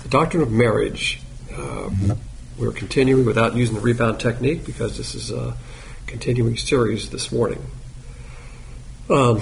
The doctrine of marriage. We're continuing without using the rebound technique because this is a continuing series this morning. Point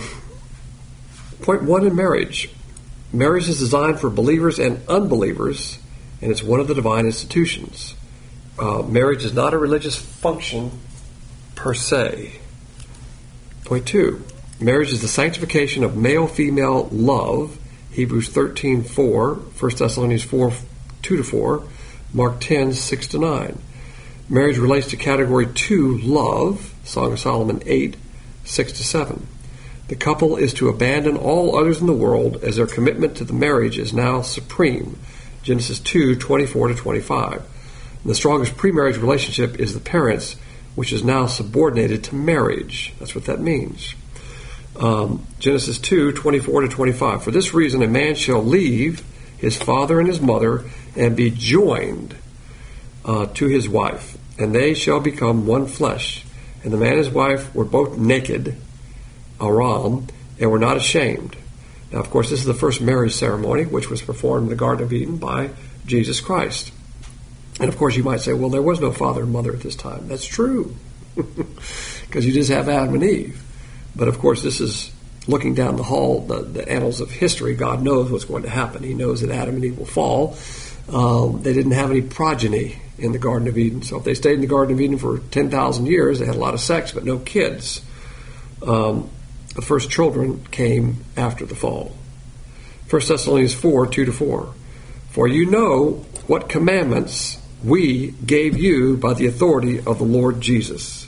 1 in marriage. Marriage is designed for believers and unbelievers, and it's one of the divine institutions. Marriage is not a religious function per se. Point 2. Marriage is the sanctification of male-female love. Hebrews 13:4, 1 Thessalonians 4:2-4, Mark 10:6-9. Marriage relates to category 2, love, Song of Solomon 8:6-7. The couple is to abandon all others in the world as their commitment to the marriage is now supreme, Genesis 2:24-25. The strongest pre-marriage relationship is the parents, which is now subordinated to marriage. That's what that means. Genesis 2:24-25. For this reason a man shall leave his father and his mother and be joined to his wife, and they shall become one flesh. And the man and his wife were both naked, Aram, and were not ashamed. Now, of course, this is the first marriage ceremony, which was performed in the Garden of Eden by Jesus Christ. And, of course, you might say, well, there was no father and mother at this time. That's true, because you just have Adam and Eve. But, of course, this is looking down the hall, the annals of history. God knows what's going to happen. He knows that Adam and Eve will fall. They didn't have any progeny in the Garden of Eden. So if they stayed in the Garden of Eden for 10,000 years, they had a lot of sex, but no kids. The first children came after the fall. 1 Thessalonians 4:2-4. For you know what commandments we gave you by the authority of the Lord Jesus.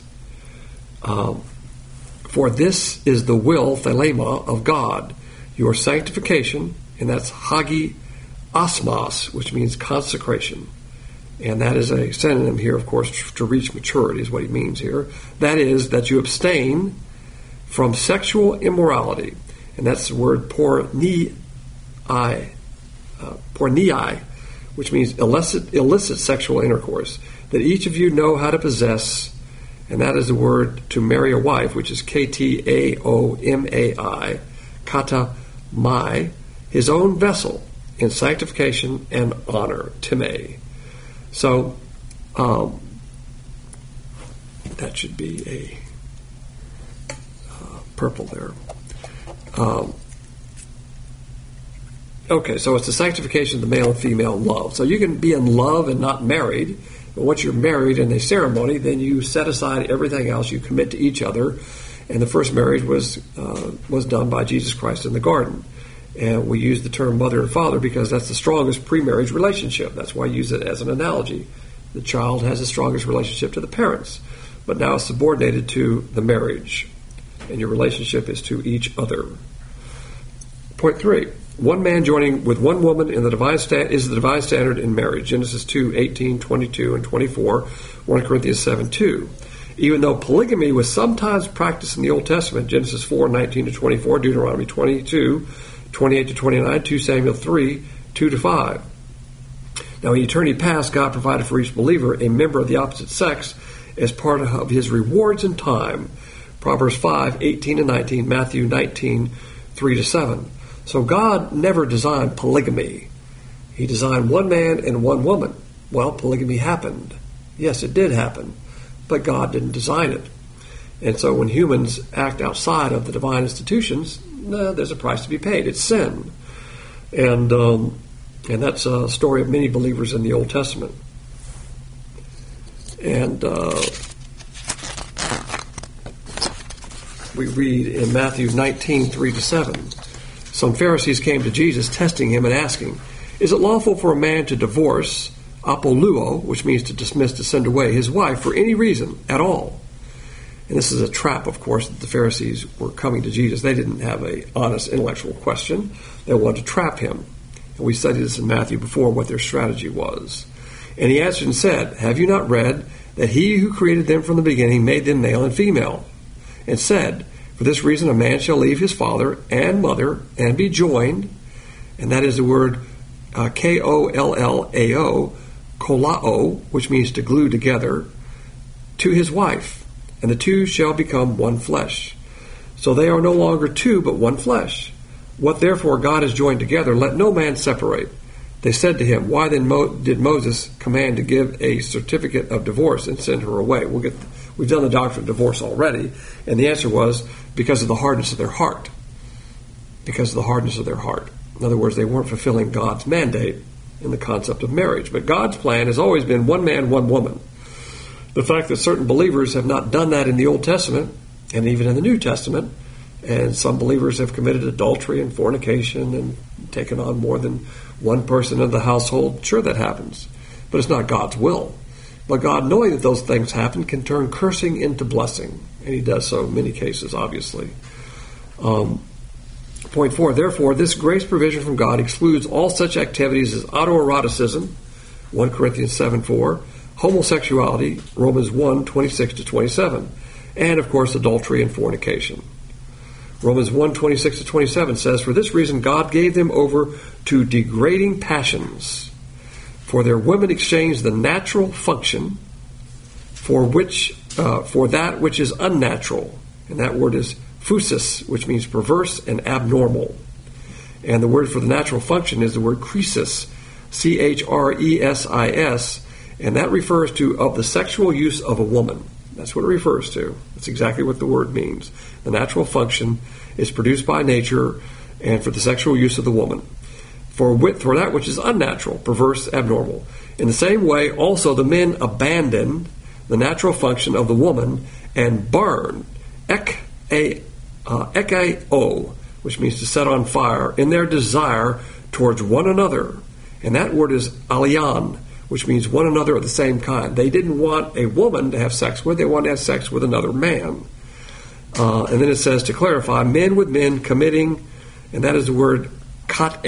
For this is the will, thelema, of God, your sanctification, and that's hagiosmos, which means consecration. And that is a synonym here, of course, to reach maturity is what he means here. That is, that you abstain from sexual immorality. And that's the word pornei, which means illicit sexual intercourse, that each of you know how to possess. And that is the word to marry a wife, which is ktaomai, kata mai, his own vessel in sanctification and honor, time. So, that should be a purple there. Okay, so it's the sanctification of the male and female love. So you can be in love and not married. But once you're married in a ceremony, then you set aside everything else. You commit to each other. And the first marriage was done by Jesus Christ in the garden. And we use the term mother and father because that's the strongest pre-marriage relationship. That's why I use it as an analogy. The child has the strongest relationship to the parents, but now it's subordinated to the marriage. And your relationship is to each other. Point 3. One man joining with one woman in the divine is the divine standard in marriage. Genesis 2:18, 22, and 24. 1 Corinthians 7:2. Even though polygamy was sometimes practiced in the Old Testament, Genesis 4:19-24, Deuteronomy 22, 28-29, 2 Samuel 3, 2-5. Now, in eternity past, God provided for each believer a member of the opposite sex as part of his rewards in time. Proverbs 5:18-19, Matthew 19, 3-7. So God never designed polygamy. He designed one man and one woman. Well, polygamy happened. Yes, it did happen, but God didn't design it. And so when humans act outside of the divine institutions, there's a price to be paid. It's sin. And that's a story of many believers in the Old Testament. And we read in Matthew 19, 3-7, some Pharisees came to Jesus, testing him and asking, is it lawful for a man to divorce, apoluo, which means to dismiss, to send away, his wife for any reason at all? And this is a trap, of course, that the Pharisees were coming to Jesus. They didn't have an honest intellectual question. They wanted to trap him. And we studied this in Matthew before, what their strategy was. And he answered and said, have you not read that he who created them from the beginning made them male and female? And said, for this reason a man shall leave his father and mother and be joined, and that is the word kollao, kolao, which means to glue together, to his wife, and the two shall become one flesh. So they are no longer two, but one flesh. What therefore God has joined together, let no man separate. They said to him, "Why then did Moses command to give a certificate of divorce and send her away?" We've done the doctrine of divorce already, and the answer was because of the hardness of their heart. Because of the hardness of their heart. In other words, they weren't fulfilling God's mandate in the concept of marriage. But God's plan has always been one man, one woman. The fact that certain believers have not done that in the Old Testament, and even in the New Testament, and some believers have committed adultery and fornication and taken on more than one person in the household, sure, that happens. But it's not God's will. But God, knowing that those things happen, can turn cursing into blessing. And he does so in many cases, obviously. Point 4, therefore, this grace provision from God excludes all such activities as autoeroticism, 1 Corinthians 7:4, homosexuality, Romans 1:26-27, and, of course, adultery and fornication. Romans 1:26-27 says, "For this reason God gave them over to degrading passions, for their women exchanged the natural function for that which is unnatural." And that word is phusis, which means perverse and abnormal. And the word for the natural function is the word chresis, chresis, and that refers to of the sexual use of a woman. That's what it refers to. That's exactly what the word means. The natural function is produced by nature and for the sexual use of the woman. For that which is unnatural, perverse, abnormal. In the same way, also the men abandoned the natural function of the woman and burned, ekao, which means to set on fire, in their desire towards one another. And that word is alian, which means one another of the same kind. They didn't want a woman to have sex with, they wanted to have sex with another man. And then it says, to clarify, men with men committing, and that is the word kat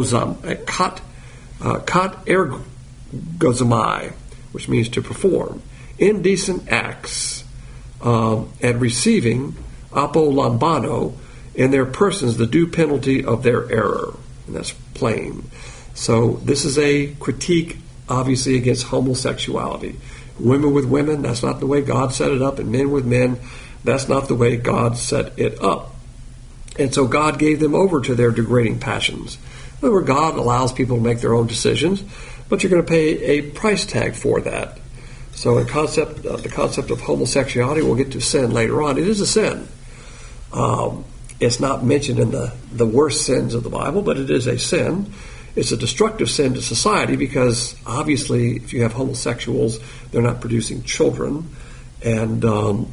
ergozomai, which means to perform indecent acts, and receiving apolambano in their persons the due penalty of their error. And that's plain. So this is a critique, obviously, against homosexuality. Women with women, that's not the way God set it up, and men with men, that's not the way God set it up. And so God gave them over to their degrading passions. In other words, God allows people to make their own decisions, but you're going to pay a price tag for that. So the concept of homosexuality, we'll get to sin later on. It is a sin. It's not mentioned in the worst sins of the Bible, but it is a sin. It's a destructive sin to society because obviously if you have homosexuals, they're not producing children, and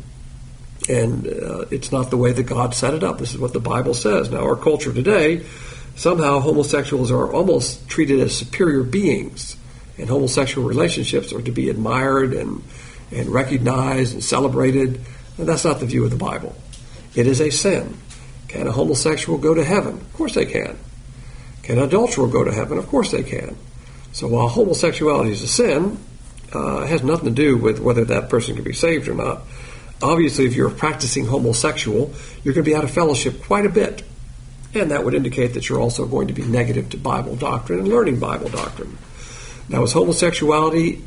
it's not the way that God set it up. This is what the Bible says. Now, our culture today, somehow homosexuals are almost treated as superior beings, and homosexual relationships are to be admired and recognized and celebrated. And that's not the view of the Bible. It is a sin. Can a homosexual go to heaven? Of course they can. Can an adulterer go to heaven? Of course they can. So while homosexuality is a sin, it has nothing to do with whether that person can be saved or not. Obviously, if you're a practicing homosexual, you're going to be out of fellowship quite a bit. And that would indicate that you're also going to be negative to Bible doctrine and learning Bible doctrine. Now, is homosexuality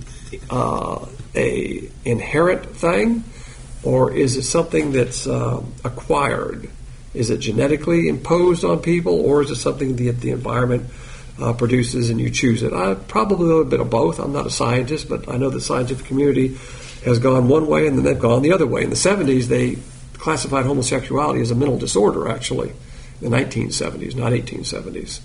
a inherent thing, or is it something that's acquired? Is it genetically imposed on people, or is it something that the environment produces and you choose it? Probably a little bit of both. I'm not a scientist, but I know the scientific community has gone one way and then they've gone the other way. In the 70s, they classified homosexuality as a mental disorder, actually, in the 1970s, not 1870s.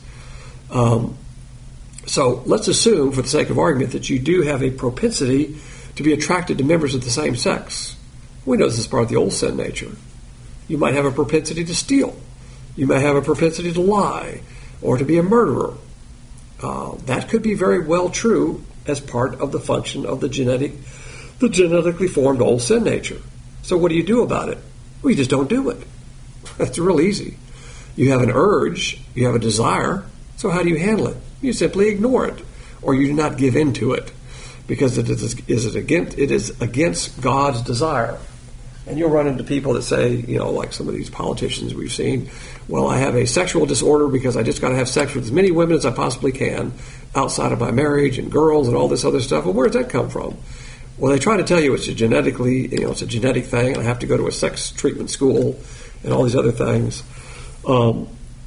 So let's assume, for the sake of argument, that you do have a propensity to be attracted to members of the same sex. We know this is part of the old sin nature. You might have a propensity to steal. You may have a propensity to lie or to be a murderer. That could be very well true as part of the function of the genetically formed old sin nature. So what do you do about it? Well, you just don't do it. That's real easy. You have an urge, you have a desire, so how do you handle it? You simply ignore it, or you do not give in to it, because it is against God's desire. And you'll run into people that say, like some of these politicians we've seen, well, I have a sexual disorder because I just got to have sex with as many women as I possibly can outside of my marriage and girls and all this other stuff. Well, where does that come from? Well, they try to tell you it's a genetic thing, and I have to go to a sex treatment school and all these other things.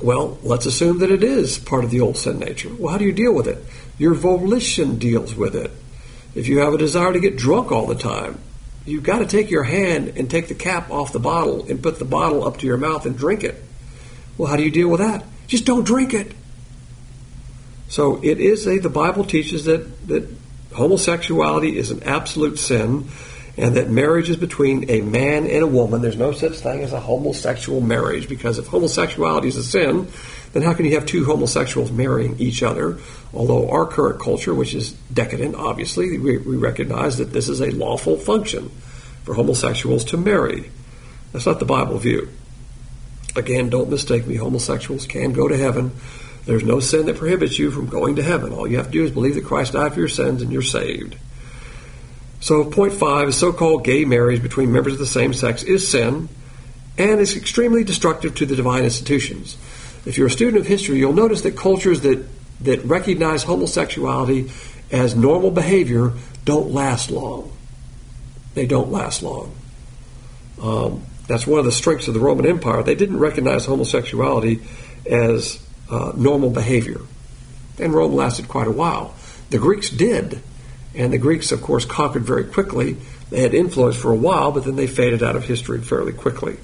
Well, let's assume that it is part of the old sin nature. Well, how do you deal with it? Your volition deals with it. If you have a desire to get drunk all the time, you've got to take your hand and take the cap off the bottle and put the bottle up to your mouth and drink it. Well, how do you deal with that? Just don't drink it. So it is the Bible teaches that homosexuality is an absolute sin, and that marriage is between a man and a woman. There's no such thing as a homosexual marriage, because if homosexuality is a sin, then how can you have two homosexuals marrying each other? Although our current culture, which is decadent, obviously, we recognize that this is a lawful function for homosexuals to marry. That's not the Bible view. Again, don't mistake me. Homosexuals can go to heaven. There's no sin that prohibits you from going to heaven. All you have to do is believe that Christ died for your sins and you're saved. So point 5 is so-called gay marriage between members of the same sex is sin and is extremely destructive to the divine institutions. If you're a student of history, you'll notice that cultures that recognize homosexuality as normal behavior don't last long. They don't last long. That's one of the strengths of the Roman Empire. They didn't recognize homosexuality as normal behavior. And Rome lasted quite a while. The Greeks did. And the Greeks, of course, conquered very quickly. They had influence for a while, but then they faded out of history fairly quickly.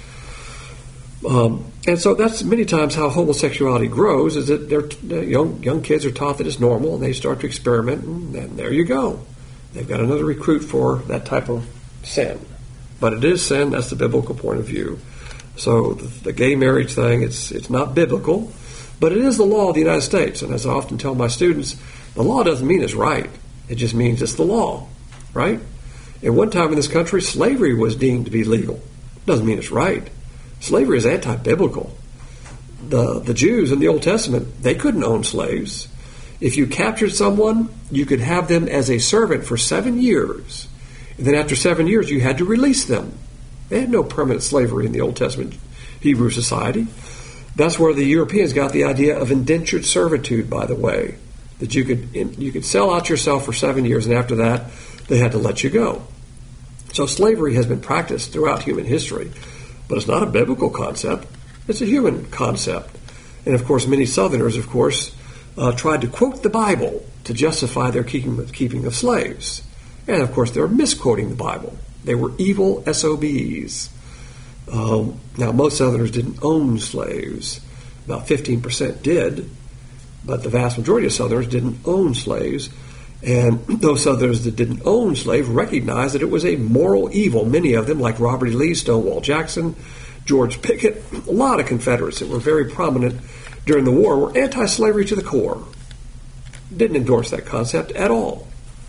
And so that's many times how homosexuality grows, is that young kids are taught that it's normal, and they start to experiment, and then there you go. They've got another recruit for that type of sin. But it is sin, that's the biblical point of view. So the gay marriage thing, it's not biblical, but it is the law of the United States. And as I often tell my students, the law doesn't mean it's right. It just means it's the law, right? At one time in this country, slavery was deemed to be legal. Doesn't mean it's right. Slavery is anti-biblical. The Jews in the Old Testament, they couldn't own slaves. If you captured someone, you could have them as a servant for 7 years. And then after 7 years, you had to release them. They had no permanent slavery in the Old Testament Hebrew society. That's where the Europeans got the idea of indentured servitude, by the way. That you could sell out yourself for 7 years, and after that, they had to let you go. So slavery has been practiced throughout human history, but it's not a biblical concept. It's a human concept. And of course, many Southerners, tried to quote the Bible to justify their keeping of slaves. And of course, they're misquoting the Bible. They were evil SOBs. Now, most Southerners didn't own slaves. About 15% did. But the vast majority of Southerners didn't own slaves, and those Southerners that didn't own slaves recognized that it was a moral evil. Many of them, like Robert E. Lee, Stonewall Jackson, George Pickett, a lot of Confederates that were very prominent during the war, were anti-slavery to the core. Didn't endorse that concept at all.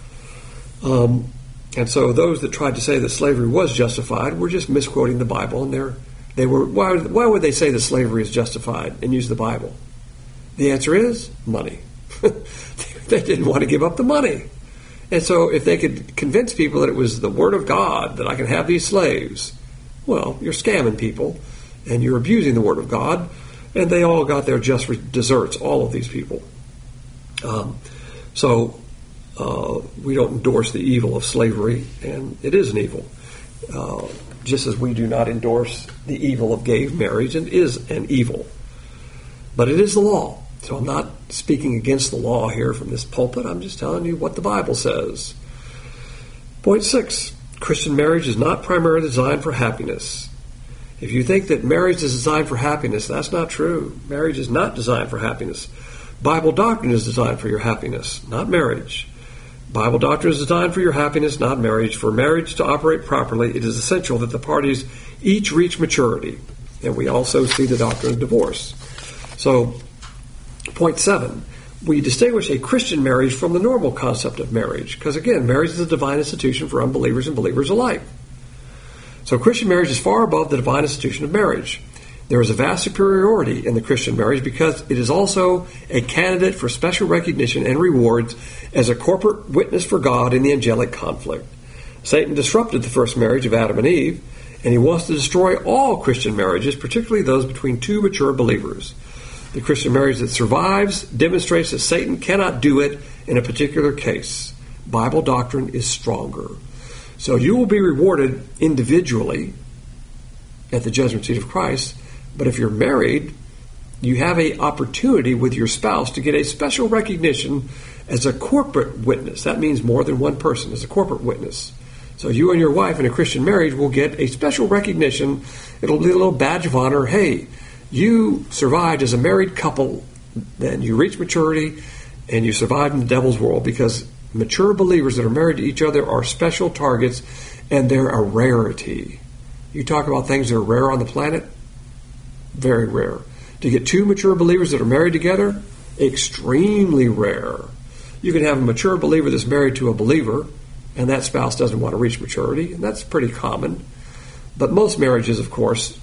And so those that tried to say that slavery was justified were just misquoting the Bible, and why would they say that slavery is justified and use the Bible? The answer is money. They didn't want to give up the money. And so if they could convince people that it was the Word of God that I can have these slaves, well, you're scamming people and you're abusing the Word of God, and they all got their just deserts, all of these people. We don't endorse the evil of slavery, and it is an evil. Just as we do not endorse the evil of gay marriage, and is an evil. But it is the law. So I'm not speaking against the law here from this pulpit. I'm just telling you what the Bible says. Point 6, Christian marriage is not primarily designed for happiness. If you think that marriage is designed for happiness, that's not true. Marriage is not designed for happiness. Bible doctrine is designed for your happiness, not marriage. Bible doctrine is designed for your happiness, not marriage. For marriage to operate properly, it is essential that the parties each reach maturity. And we also see the doctrine of divorce. So, point 7, we distinguish a Christian marriage from the normal concept of marriage, because again, marriage is a divine institution for unbelievers and believers alike. So Christian marriage is far above the divine institution of marriage. There is a vast superiority in the Christian marriage because it is also a candidate for special recognition and rewards as a corporate witness for God in the angelic conflict. Satan disrupted the first marriage of Adam and Eve, and he wants to destroy all Christian marriages, particularly those between two mature believers. The Christian marriage that survives demonstrates that Satan cannot do it in a particular case. Bible doctrine is stronger. So you will be rewarded individually at the judgment seat of Christ, but if you're married, you have an opportunity with your spouse to get a special recognition as a corporate witness. That means more than one person as a corporate witness. So you and your wife in a Christian marriage will get a special recognition. It'll be a little badge of honor. Hey, you survived as a married couple, then you reached maturity, and you survived in the devil's world, because mature believers that are married to each other are special targets, and they're a rarity. You talk about things that are rare on the planet, very rare. To get two mature believers that are married together, extremely rare. You can have a mature believer that's married to a believer, and that spouse doesn't want to reach maturity, and that's pretty common. But most marriages, of course,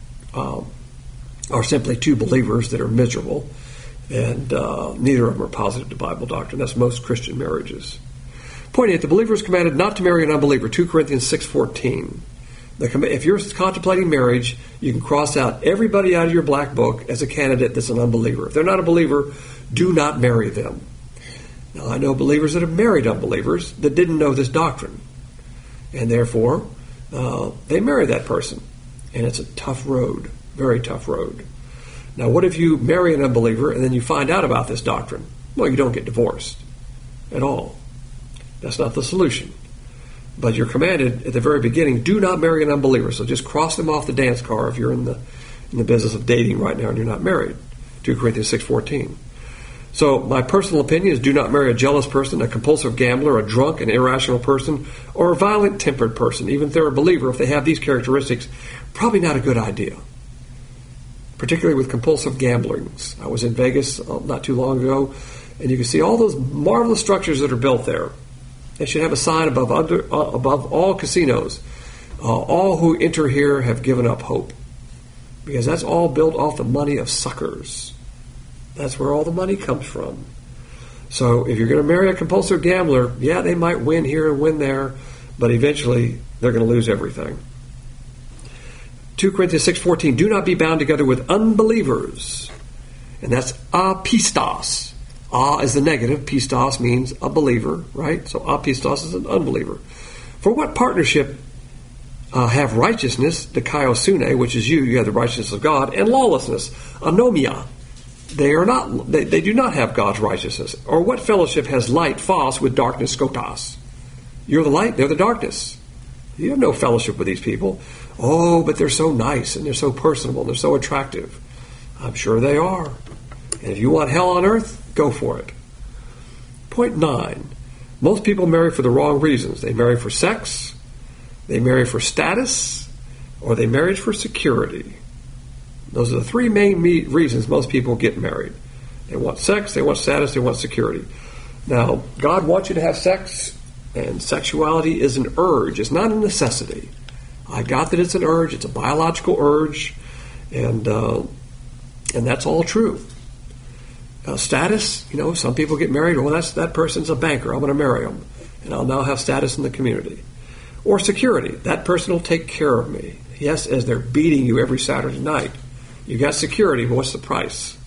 are simply two believers that are miserable, and neither of them are positive to Bible doctrine. That's most Christian marriages. Point 8, the believer is commanded not to marry an unbeliever, 2 Corinthians 6:14. If you're contemplating marriage, you can cross out everybody out of your black book as a candidate that's an unbeliever. If they're not a believer, do not marry them. Now, I know believers that have married unbelievers that didn't know this doctrine, and therefore they marry that person, and it's a tough road, very tough road. Now, what if you marry an unbeliever and then you find out about this doctrine? Well, you don't get divorced at all. That's not the solution. But you're commanded at the very beginning, do not marry an unbeliever. So just cross them off the dance car if you're in the business of dating right now and you're not married. 2 Corinthians 6:14. So my personal opinion is do not marry a jealous person, a compulsive gambler, a drunk, an irrational person, or a violent-tempered person. Even if they're a believer, if they have these characteristics, probably not a good idea. Particularly with compulsive gamblings. I was in Vegas not too long ago, and you can see all those marvelous structures that are built there. They should have a sign above all casinos. All who enter here have given up hope. Because that's all built off the money of suckers. That's where all the money comes from. So if you're going to marry a compulsive gambler, yeah, they might win here and win there, but eventually they're going to lose everything. 2 Corinthians 6:14, do not be bound together with unbelievers. And that's apistos. A is the negative. Pistos means a believer, right? So apistos is an unbeliever. For what partnership have righteousness, dikaiosune, which is you have the righteousness of God, and lawlessness, anomia. They do not have God's righteousness. Or what fellowship has light, phos, with darkness, skotos? You're the light, they're the darkness. You have no fellowship with these people. Oh, but they're so nice, and they're so personable, and they're so attractive. I'm sure they are. And if you want hell on earth, go for it. Point 9. Most people marry for the wrong reasons. They marry for sex, they marry for status, or they marry for security. Those are the three main reasons most people get married. They want sex, they want status, they want security. Now, God wants you to have sex, and sexuality is an urge. It's not a necessity. I got that it's an urge. It's a biological urge, and that's all true. Status, some people get married. Well, that person's a banker. I'm going to marry him, and I'll now have status in the community. Or security. That person will take care of me. Yes, as they're beating you every Saturday night. You got security, but what's the price?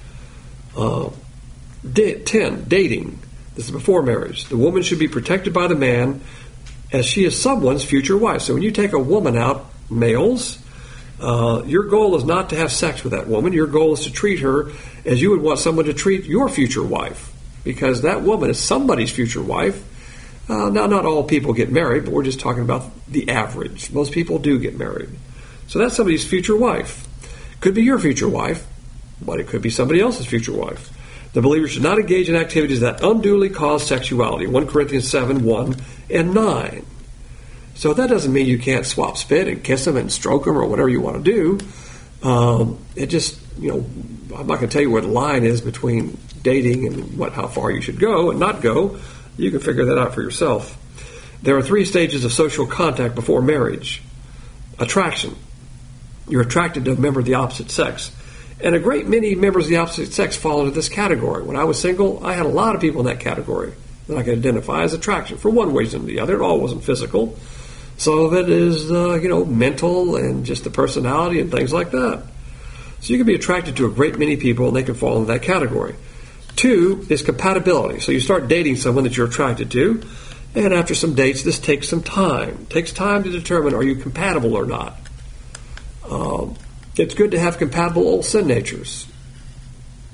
10, dating. This is before marriage. The woman should be protected by the man as she is someone's future wife. So when you take a woman out, males, your goal is not to have sex with that woman. Your goal is to treat her as you would want someone to treat your future wife, because that woman is somebody's future wife. Now, not all people get married, but we're just talking about the average. Most people do get married. So that's somebody's future wife. Could be your future wife, but it could be somebody else's future wife. The believer should not engage in activities that unduly cause sexuality. 1 Corinthians 7, 1 and 9. So that doesn't mean you can't swap spit and kiss them and stroke them or whatever you want to do. It just, I'm not going to tell you where the line is between dating and how far you should go and not go. You can figure that out for yourself. There are 3 stages of social contact before marriage. Attraction. You're attracted to a member of the opposite sex. And a great many members of the opposite sex fall into this category. When I was single, I had a lot of people in that category that I could identify as attraction for one reason or the other. It all wasn't physical. Some of it is, mental and just the personality and things like that. So you can be attracted to a great many people and they can fall into that category. 2 is compatibility. So you start dating someone that you're attracted to, and after some dates, this takes some time. It takes time to determine, are you compatible or not? It's good to have compatible old sin natures.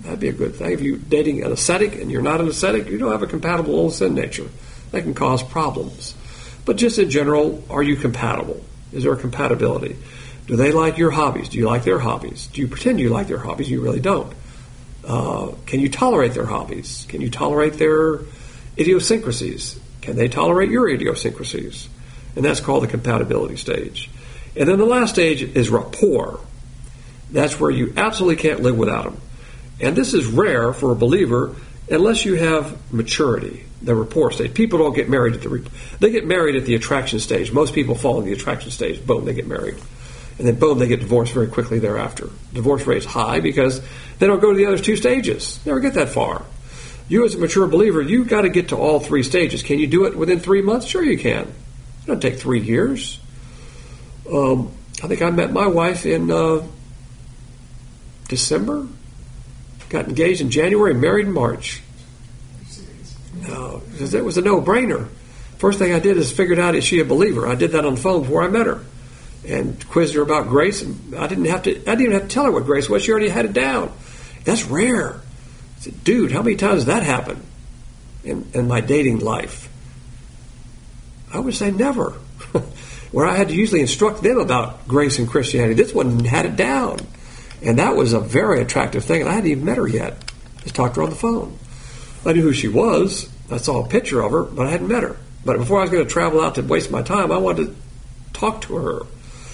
That'd be a good thing. If you're dating an ascetic and you're not an ascetic, you don't have a compatible old sin nature. That can cause problems. But just in general, are you compatible? Is there a compatibility? Do they like your hobbies? Do you like their hobbies? Do you pretend you like their hobbies? You really don't. Can you tolerate their hobbies? Can you tolerate their idiosyncrasies? Can they tolerate your idiosyncrasies? And that's called the compatibility stage. And then the last stage is rapport. That's where you absolutely can't live without them. And this is rare for a believer unless you have maturity, the rapport stage. People don't get married they get married at the attraction stage. Most people fall in the attraction stage. Boom, they get married. And then boom, they get divorced very quickly thereafter. Divorce rate's high because they don't go to the other two stages. Never get that far. You as a mature believer, you've got to get to all three stages. Can you do it within 3 months? Sure you can. It doesn't take 3 years. I think I met my wife in December. Got engaged in January, married in March. It was a no-brainer. First thing I did is figured out, is she a believer? I did that on the phone before I met her. And quizzed her about grace. And I didn't even have to tell her what grace was. She already had it down. That's rare. I said, dude, how many times does that happen in my dating life? I would say never. Where I had to usually instruct them about grace and Christianity. This one had it down. And that was a very attractive thing. And I hadn't even met her yet. Just talked to her on the phone. I knew who she was. I saw a picture of her, but I hadn't met her. But before I was going to travel out to waste my time, I wanted to talk to her.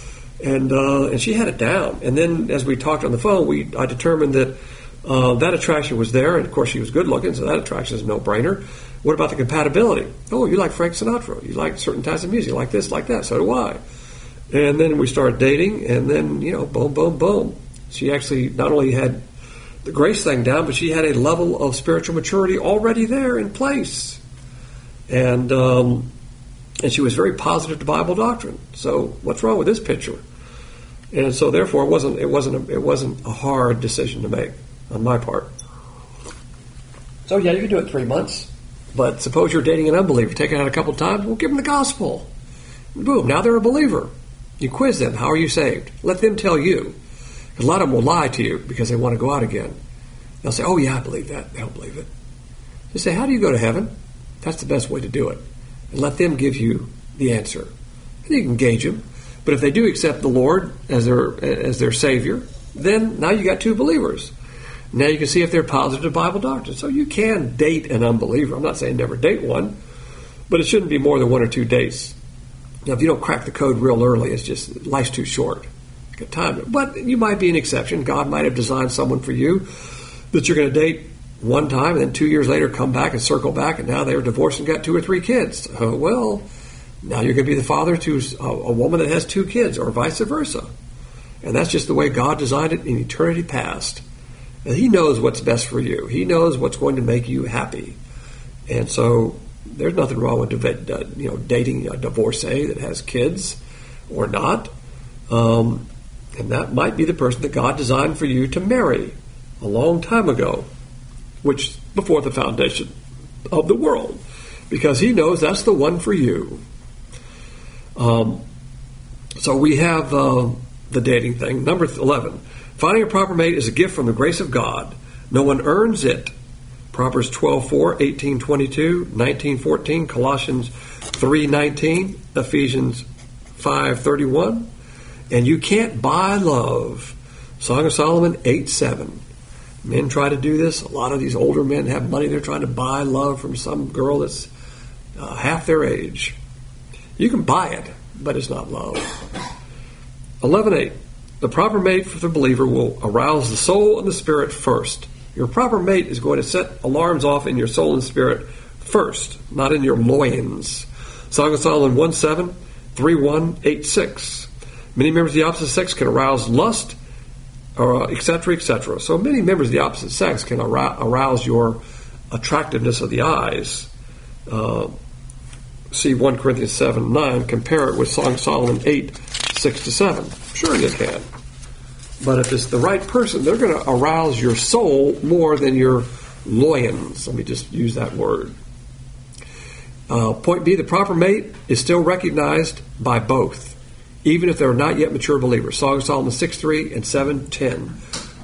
And she had it down. And then as we talked on the phone, I determined that that attraction was there. And, of course, she was good looking, so that attraction is a no-brainer. What about the compatibility? Oh, you like Frank Sinatra. You like certain types of music. You like this, like that. So do I. And then we started dating, and then, boom, boom, boom. She actually not only had the grace thing down, but she had a level of spiritual maturity already there in place. And she was very positive to Bible doctrine. So what's wrong with this picture? And so therefore it wasn't a hard decision to make on my part. So yeah, you can do it 3 months. But suppose you're dating an unbeliever, take it out a couple of times, well, give them the gospel. Boom, now they're a believer. You quiz them, how are you saved? Let them tell you. Because a lot of them will lie to you because they want to go out again. They'll say, oh yeah, I believe that. They don't believe it. You say, how do you go to heaven? That's the best way to do it. And let them give you the answer. And you can gauge them. But if they do accept the Lord as their Savior, then now you got 2 believers. Now you can see if they're positive to Bible doctrine. So you can date an unbeliever. I'm not saying never date one, but it shouldn't be more than 1 or 2 dates. Now, if you don't crack the code real early, it's just life's too short. Good time. But you might be an exception. God might have designed someone for you that you're going to date one time and then 2 years later come back and circle back, and now they're divorced and got 2 or 3 kids. Well, now you're going to be the father to a woman that has 2 kids, or vice versa. And that's just the way God designed it in eternity past. And He knows what's best for you. He knows what's going to make you happy. And so there's nothing wrong with dating a divorcee that has kids or not. And that might be the person that God designed for you to marry a long time ago, which before the foundation of the world, because He knows that's the one for you. So we have the dating thing. Number 11. Finding a proper mate is a gift from the grace of God. No one earns it. Proverbs 12:4, 18:22, 19:14, Colossians 3:19, Ephesians 5:31. And you can't buy love. Song of Solomon 8:7. Men try to do this. A lot of these older men have money. They're trying to buy love from some girl that's half their age. You can buy it, but it's not love. 11:8. The proper mate for the believer will arouse the soul and the spirit first. Your proper mate is going to set alarms off in your soul and spirit first, not in your loins. Song of Solomon 1:7, 3:1, 8:6. Many members of the opposite sex can arouse lust, etc., etc. So many members of the opposite sex can arouse your attractiveness of the eyes. See 1 Corinthians 7:9. Compare it with Song of Solomon 8:6-7. Sure you can. But if it's the right person, they're going to arouse your soul more than your loins. Let me just use that word. Point B, the proper mate is still recognized by both, even if they're not yet mature believers. Song of Solomon 6:3 and 7:10.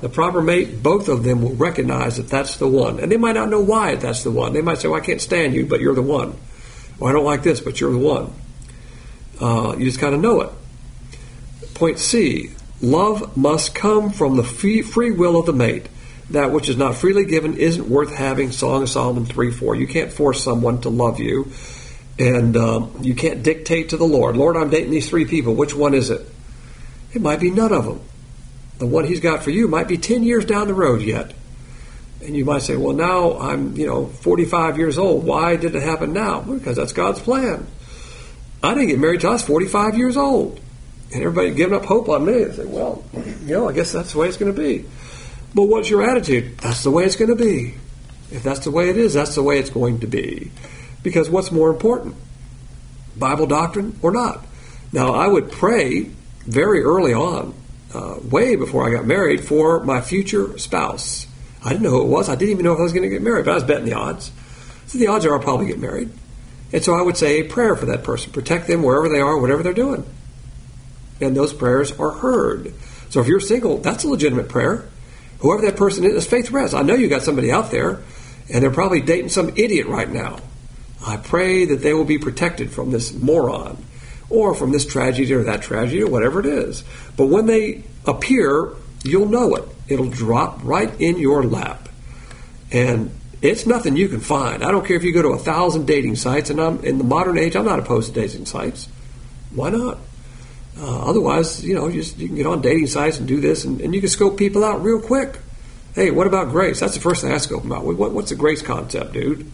the proper mate, both of them will recognize that that's the one. And they might not know why that's the one. They might say, well, I can't stand you, but you're the one. Or I don't like this, but you're the one. You just kind of know it. Point C, love must come from the free will of the mate. That which is not freely given isn't worth having. Song of Solomon 3:4. You can't force someone to love you. And you can't dictate to the Lord, Lord, I'm dating these 3 people. Which one is it? It might be none of them. The one he's got for you might be 10 years down the road yet. And you might say, well, now I'm 45 years old. Why did it happen now? Well, because that's God's plan. I didn't get married till I was 45 years old. And everybody giving up hope on me. They say, well, I guess that's the way it's going to be. But what's your attitude? That's the way it's going to be. If that's the way it is, that's the way it's going to be. Because what's more important? Bible doctrine or not? Now, I would pray very early on, way before I got married, for my future spouse. I didn't know who it was. I didn't even know if I was going to get married, but I was betting the odds. So the odds are I'll probably get married. And so I would say a prayer for that person. Protect them wherever they are, whatever they're doing. And those prayers are heard. So if you're single, that's a legitimate prayer. Whoever that person is, faith rests. I know you got somebody out there, and they're probably dating some idiot right now. I pray that they will be protected from this moron, or from this tragedy or that tragedy or whatever it is. But when they appear, you'll know it. It'll drop right in your lap. And it's nothing you can find. I don't care if you go to 1,000 dating sites, and I'm in the modern age, I'm not opposed to dating sites. Why not? Otherwise, you can get on dating sites and do this, and you can scope people out real quick. Hey, what about grace? That's the first thing I scope them out. What's the grace concept, dude?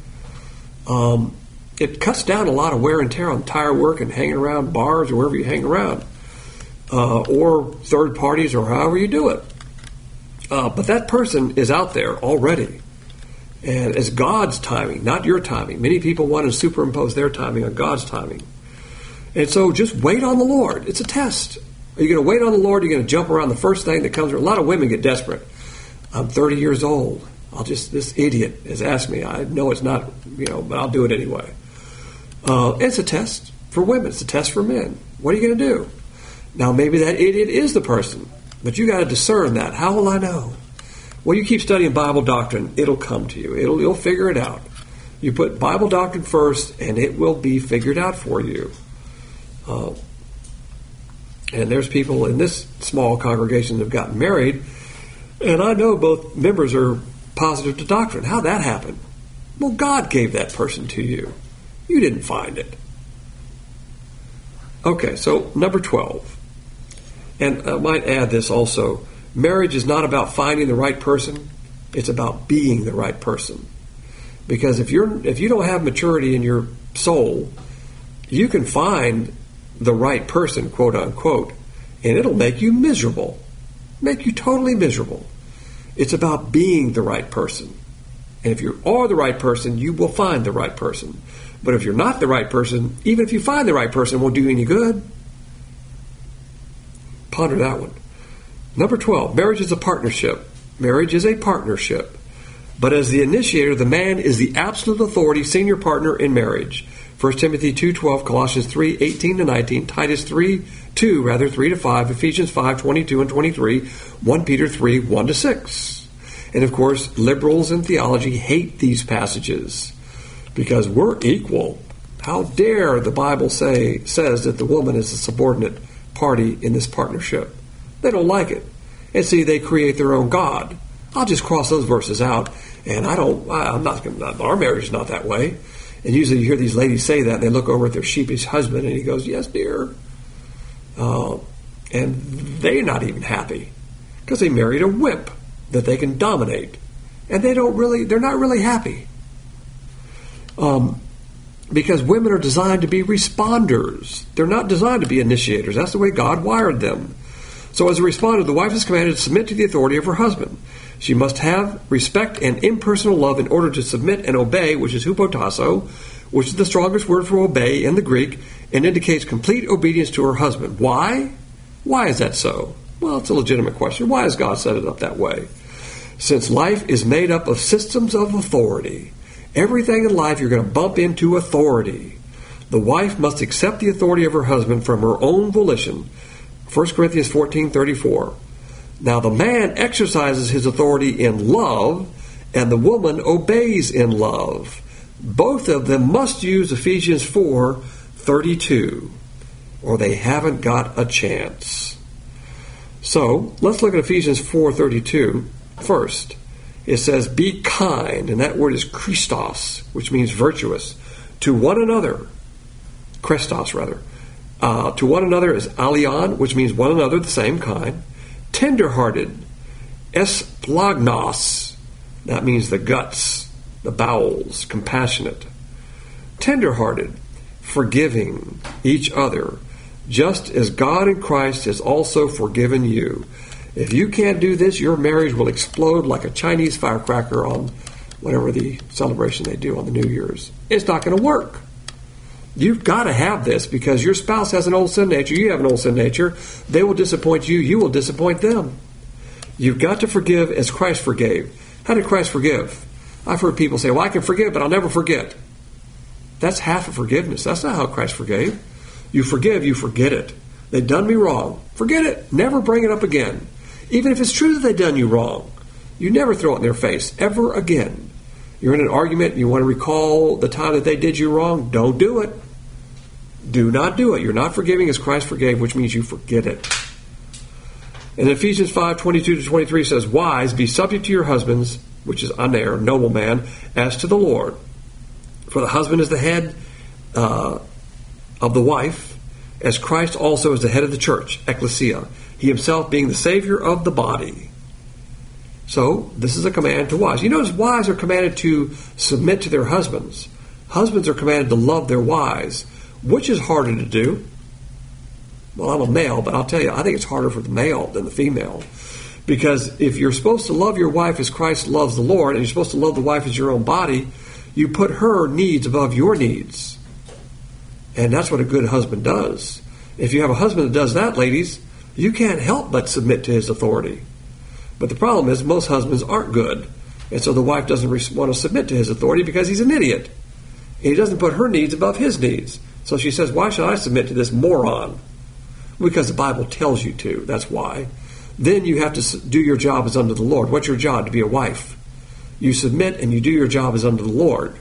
It cuts down a lot of wear and tear on tire work and hanging around bars or wherever you hang around, or third parties or however you do it. But that person is out there already. And it's God's timing, not your timing. Many people want to superimpose their timing on God's timing. And so just wait on the Lord. It's a test. Are you going to wait on the Lord? Or are you going to jump around the first thing that comes? A lot of women get desperate. I'm 30 years old. This idiot has asked me. I know it's not, but I'll do it anyway. It's a test for women. It's a test for men. What are you going to do? Now, maybe that idiot is the person, but you got to discern that. How will I know? Well, you keep studying Bible doctrine. It'll come to you. You'll figure it out. You put Bible doctrine first, and it will be figured out for you. And there's people in this small congregation that have gotten married, and I know both members are positive to doctrine. How'd that happen? Well, God gave that person to you. You didn't find it. Okay, so number 12. And I might add this also. Marriage is not about finding the right person. It's about being the right person. Because if you don't have maturity in your soul, you can find the right person, quote unquote, and it'll make you miserable. Make you totally miserable. It's about being the right person. And if you are the right person, you will find the right person. But if you're not the right person, even if you find the right person, it won't do you any good. Ponder that one. Number 12, marriage is a partnership. Marriage is a partnership. But as the initiator, the man is the absolute authority, senior partner in marriage. 1 Timothy 2:12, Colossians 3:18-19, Titus 3:5, Ephesians 5:22 and 23, 1 Peter 3:1-6. And of course, liberals in theology hate these passages because we're equal. How dare the Bible says that the woman is a subordinate party in this partnership? They don't like it. And see, they create their own God. I'll just cross those verses out, and our marriage is not that way. And usually you hear these ladies say that, and they look over at their sheepish husband, and he goes, yes, dear. And they're not even happy because they married a wimp that they can dominate. And they're not really happy. Because women are designed to be responders. They're not designed to be initiators. That's the way God wired them. So as a responder, the wife is commanded to submit to the authority of her husband. She must have respect and impersonal love in order to submit and obey, which is hupotasso, which is the strongest word for obey in the Greek, and indicates complete obedience to her husband. Why? Why is that so? Well, it's a legitimate question. Why has God set it up that way? Since life is made up of systems of authority, everything in life you're going to bump into authority. The wife must accept the authority of her husband from her own volition. 1 Corinthians 14:34. Now the man exercises his authority in love, and the woman obeys in love. Both of them must use Ephesians 4:32, or they haven't got a chance. So let's look at Ephesians 4:32 first. It says, be kind, and that word is Christos, which means virtuous, to one another. Christos, rather. To one another is alion, which means one another, the same kind. Tender-hearted, esplagnos, that means the guts, the bowels, compassionate. Tender-hearted, forgiving each other, just as God in Christ has also forgiven you. If you can't do this, your marriage will explode like a Chinese firecracker on whatever the celebration they do on the New Year's. It's not going to work. You've got to have this because your spouse has an old sin nature. You have an old sin nature. They will disappoint you. You will disappoint them. You've got to forgive as Christ forgave. How did Christ forgive? I've heard people say, well, I can forgive, but I'll never forget. That's half of forgiveness. That's not how Christ forgave. You forgive, you forget it. They've done me wrong. Forget it. Never bring it up again. Even if it's true that they've done you wrong, you never throw it in their face ever again. You're in an argument and you want to recall the time that they did you wrong, don't do it. Do not do it. You're not forgiving as Christ forgave, which means you forget it. And Ephesians 5:22-23 says, wives, be subject to your husbands, which is aner, nobleman, as to the Lord. For the husband is the head of the wife, as Christ also is the head of the church, ecclesia, he himself being the Savior of the body. So, this is a command to wives. You notice wives are commanded to submit to their husbands. Husbands are commanded to love their wives. Which is harder to do? Well, I'm a male, but I'll tell you, I think it's harder for the male than the female. Because if you're supposed to love your wife as Christ loves the Lord, and you're supposed to love the wife as your own body, you put her needs above your needs. And that's what a good husband does. If you have a husband that does that, ladies, you can't help but submit to his authority. But the problem is most husbands aren't good. And so the wife doesn't want to submit to his authority because he's an idiot. And he doesn't put her needs above his needs. So she says, why should I submit to this moron? Because the Bible tells you to. That's why. Then you have to do your job as unto the Lord. What's your job? To be a wife. You submit and you do your job as unto the Lord.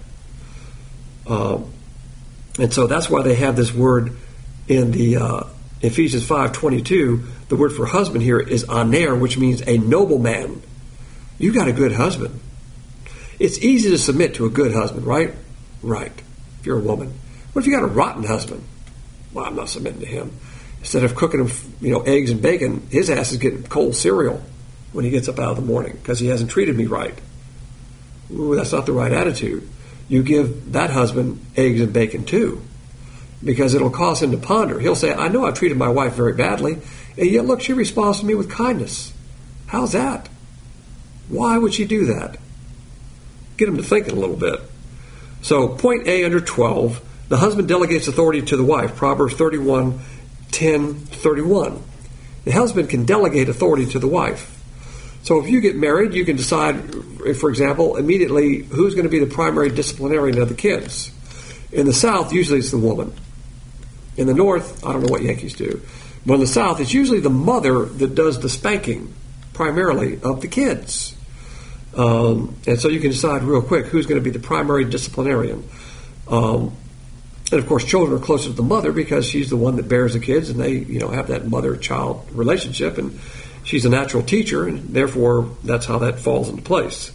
And so that's why they have this word in the Ephesians 5:22. The word for husband here is aner, which means a nobleman. You got a good husband. It's easy to submit to a good husband, right? Right. If you're a woman. What if you got a rotten husband? Well, I'm not submitting to him. Instead of cooking him, eggs and bacon, his ass is getting cold cereal when he gets up out of the morning because he hasn't treated me right. Ooh, that's not the right attitude. You give that husband eggs and bacon too, because it'll cause him to ponder. He'll say, I know I've treated my wife very badly, and yet look, she responds to me with kindness. How's that? Why would she do that? Get him to thinking a little bit. So, point A under 12, the husband delegates authority to the wife, Proverbs 31:10-31. The husband can delegate authority to the wife. So if you get married, you can decide, for example, immediately who's going to be the primary disciplinarian of the kids. In the South, usually it's the woman. In the North, I don't know what Yankees do. But in the South, it's usually the mother that does the spanking, primarily, of the kids. And so you can decide real quick who's going to be the primary disciplinarian. And of course, children are closer to the mother because she's the one that bears the kids, and they, have that mother-child relationship, and she's a natural teacher, and therefore that's how that falls into place.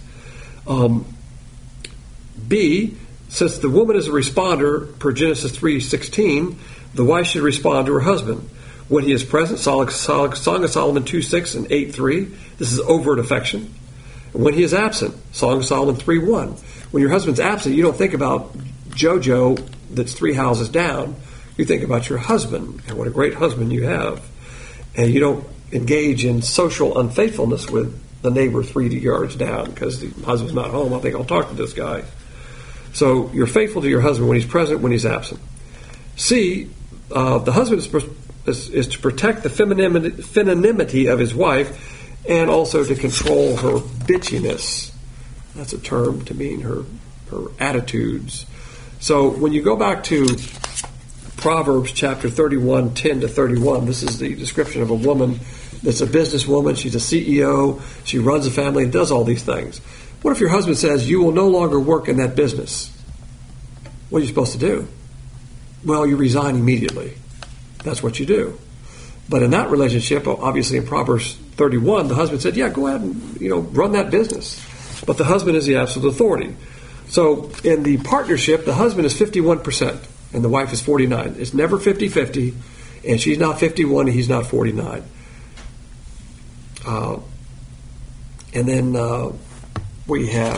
B, since the woman is a responder per Genesis 3:16, the wife should respond to her husband. When he is present, Song of Solomon 2:6 and 8:3, this is overt affection. When he is absent, Song of Solomon 3:1. When your husband's absent, you don't think about JoJo that's 3 houses down. You think about your husband and what a great husband you have. And you don't engage in social unfaithfulness with the neighbor 3 yards down because the husband's not home. I think I'll talk to this guy. So you're faithful to your husband when he's present, when he's absent. C, the husband is to protect the femininity of his wife and also to control her bitchiness. That's a term to mean her attitudes. So when you go back to Proverbs chapter 31, 10 to 31. This is the description of a woman that's a businesswoman. She's a CEO. She runs a family and does all these things. What if your husband says, you will no longer work in that business? What are you supposed to do? Well, you resign immediately. That's what you do. But in that relationship, obviously in Proverbs 31, the husband said, yeah, go ahead and run that business. But the husband is the absolute authority. So in the partnership, the husband is 51% and the wife is 49%. It's never 50-50, and she's not 51 and he's not 49. And then we have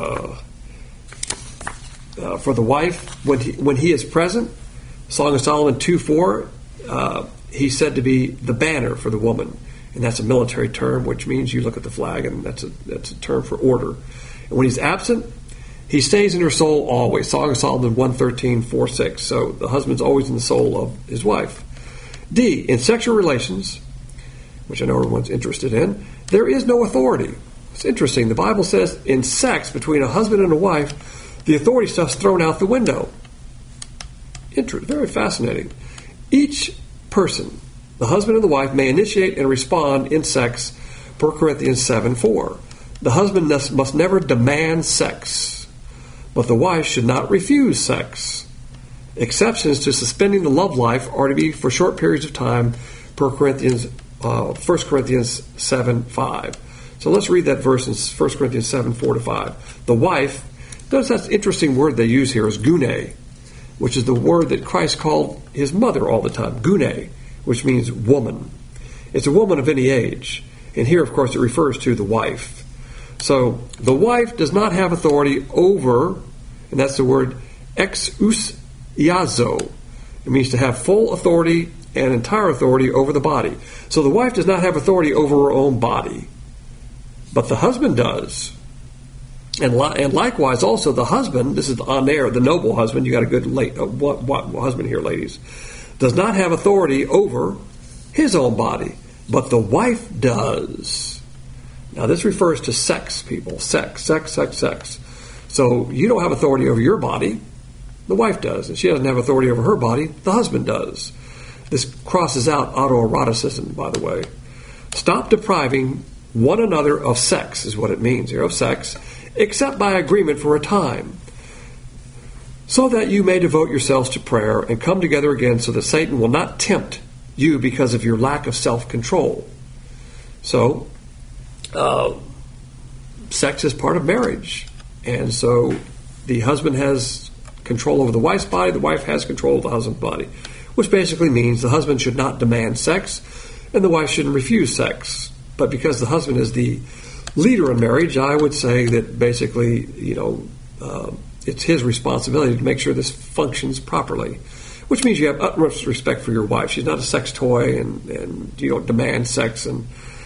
for the wife, when he is present, Song of Solomon 2:4, he's said to be the banner for the woman. And that's a military term, which means you look at the flag, and that's a term for order. And when he's absent, he stays in her soul always. Song of Solomon 1:13-4-6. So the husband's always in the soul of his wife. D, in sexual relations, which I know everyone's interested in, there is no authority. It's interesting. The Bible says in sex between a husband and a wife, the authority stuff's thrown out the window. Very fascinating. Each person, the husband and the wife, may initiate and respond in sex, per Corinthians 7:4. The husband must never demand sex, but the wife should not refuse sex. Exceptions to suspending the love life are to be for short periods of time, per 1 Corinthians 7:5. So let's read that verse in 1 Corinthians 7:4-5. The wife, notice that interesting word they use here is gune, which is the word that Christ called his mother all the time, gune, which means woman. It's a woman of any age. And here, of course, it refers to the wife. So the wife does not have authority over, and that's the word exousiazo. It means to have full authority and entire authority over the body. So the wife does not have authority over her own body, but the husband does. And likewise, also the husband, this is on there, the noble husband, you got a good husband here, ladies, does not have authority over his own body, but the wife does. Now this refers to sex, people. Sex. So you don't have authority over your body, the wife does. And she doesn't have authority over her body, the husband does. This crosses out autoeroticism, by the way. Stop depriving one another of sex, is what it means here, of sex, except by agreement for a time, so that you may devote yourselves to prayer and come together again so that Satan will not tempt you because of your lack of self-control. So, sex is part of marriage. And so the husband has control over the wife's body, the wife has control of the husband's body, which basically means the husband should not demand sex and the wife shouldn't refuse sex. But because the husband is the leader in marriage, I would say that basically, it's his responsibility to make sure this functions properly, which means you have utmost respect for your wife. She's not a sex toy, and you don't demand sex, and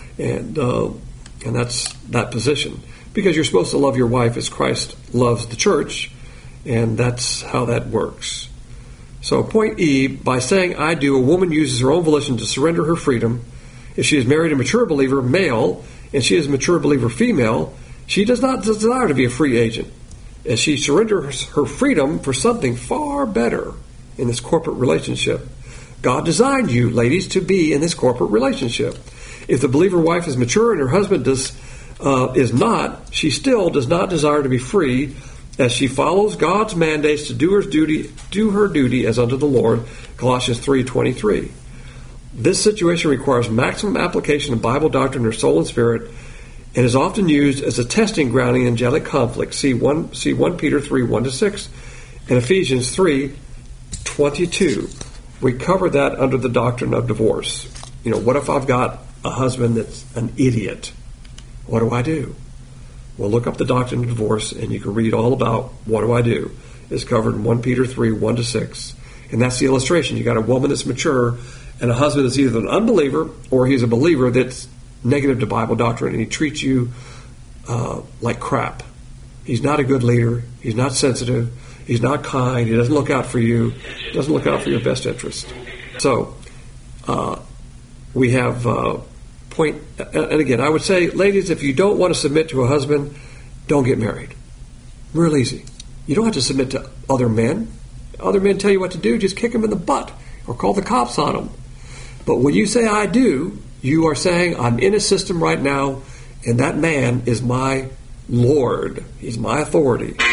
that's that position. Because you're supposed to love your wife as Christ loves the church, and that's how that works. So point E, by saying I do, a woman uses her own volition to surrender her freedom. If she has married a mature believer male, and she is a mature believer female, she does not desire to be a free agent, as she surrenders her freedom for something far better in this corporate relationship. God designed you, ladies, to be in this corporate relationship. If the believer wife is mature and her husband is not, she still does not desire to be free, as she follows God's mandates to do her duty as unto the Lord, Colossians 3:23. This situation requires maximum application of Bible doctrine in her soul and spirit, and is often used as a testing ground in angelic conflict. See 1 Peter 3:1-6 and Ephesians 3:22. We covered that under the doctrine of divorce. What if I've got a husband that's an idiot? What do I do? Well, look up the doctrine of divorce, and you can read all about what do I do. It's covered in 1 Peter 3:1-6. And that's the illustration. You got a woman that's mature, and a husband is either an unbeliever or he's a believer that's negative to Bible doctrine, and he treats you like crap. He's not a good leader. He's not sensitive. He's not kind. He doesn't look out for you. He doesn't look out for your best interest. So we have point, and again, I would say, ladies, if you don't want to submit to a husband, don't get married. Real easy. You don't have to submit to other men. other men tell you what to do, just kick them in the butt or call the cops on them. But when you say I do, you are saying I'm in a system right now, and that man is my Lord. He's my authority.